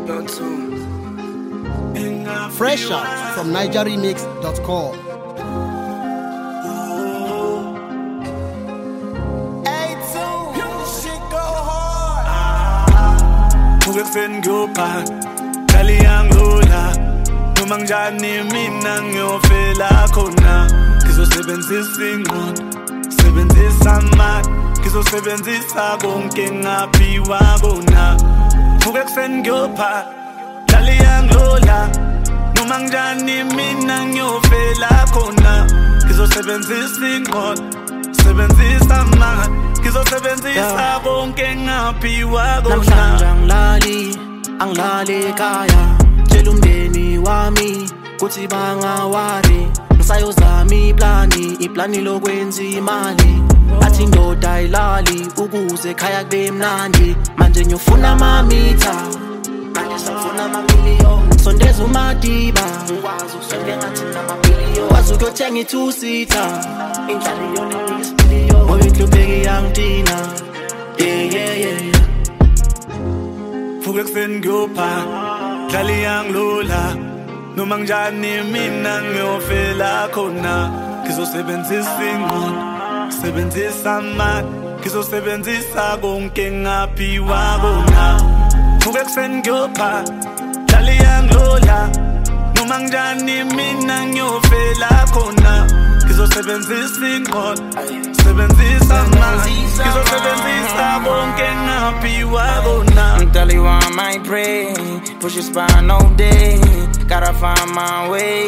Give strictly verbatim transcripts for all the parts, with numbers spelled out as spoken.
Fresh out from niger remix dot com. Ufeni ngiyopha Kali yanglola Noma njani mina ngiyofela khona Ngizosebenzisa ingqondo Sebenzisa amandla Ngizosebenzisa konke ngaphiwa kona Ufeni ngiyopha Kali yanglola Noma njani mina ngiyofela khona Ngizosebenzisa ingqondo Sebenzisa amandla Ngizosebenzisa konke ngaphiwa kona Namhlanje angilali, angilali ekhaya Tshela umndeni wami, kuthi bangawari Ngisayozama iplani, iplani lokwenza imali Athi indoda ayilali, ukuze ekhaya kube mnandi Manje ngiyofuna amamitha, manje sengifuna amamiliyoni Sondeza uMadiba, ngikwazi ukusonke ngathi namamiliyoni Wazi ukuyothenga i-two-seater, indlali yona ngisipiliyoni Ngoba inhlupheki yangitina, yeah yeah yeah Vuka ekuseni ngiyopha Dlali yanglola Noma njani mina ngiyofela khona Ngizosebenzisa ingqondo Sebenzisa amandla Ngizosebenzisa konke ngaphiwa kona Vuka ekuseni ngiyopha Dlali yanglola Noma njani mina ngiyofela khona Ngizosebenzisa ingqondo Sebenzisa amandla Ngizosebenzisa konke ngaphiwa kona Tell you I might pray, push your spine all day. Gotta find my way.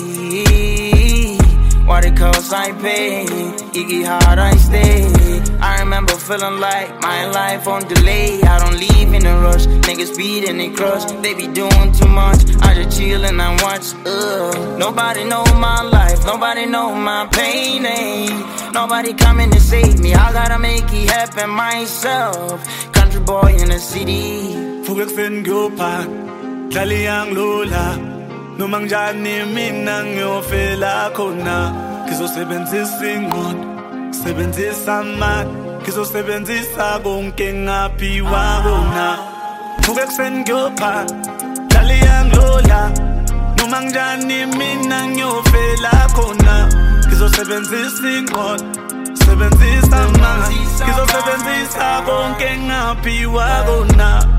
What it costs I pay, Iggy hard I stay. I remember feeling like my life on delay. I don't leave in a rush, niggas beat and they crush. They be doing too much, I just chill and I watch. Ugh. Nobody know my life, nobody know my pain. Eh? Nobody coming to save me, I gotta make it happen myself. Country boy in the city. Vuka ekuseni ngiyopha Dlali yanglola Noma njani mina ngiyofela khona Ngizosebenzisa ingqondo Sebenzisa amandla Ngizosebenzisa konke ngaphiwa kona Vuka ekuseni ngiyopha Dlali yanglola Noma njani mina ngiyofela khona Ngizosebenzisa ingqondo Sebenzisa amandla Ngizosebenzisa konke ngaphiwa kona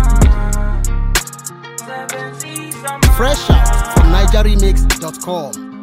Fresh out from niger remix dot com.